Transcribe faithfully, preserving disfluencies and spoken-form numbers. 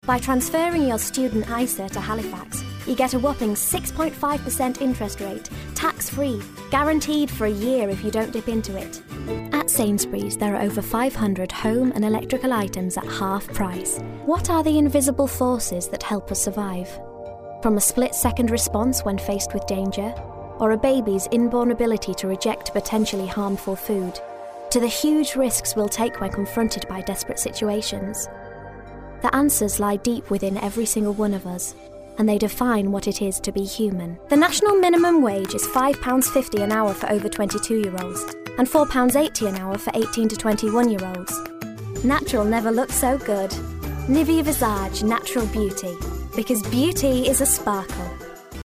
By transferring your student I S A to Halifax, you get a whopping six point five percent interest rate, tax-free, guaranteed for a year if you don't dip into it. At Sainsbury's, there are over five hundred home and electrical items at half price. What are the invisible forces that help us survive? From a split-second response when faced with danger, or a baby's inborn ability to reject potentially harmful food, to the huge risks we'll take when confronted by desperate situations. The answers lie deep within every single one of us, and they define what it is to be human. The national minimum wage is five pounds fifty an hour for over twenty-two-year-olds, and four pounds eighty an hour for eighteen to twenty-one-year-olds. Natural never looked so good. Nivea Visage Natural Beauty, because beauty is a sparkle.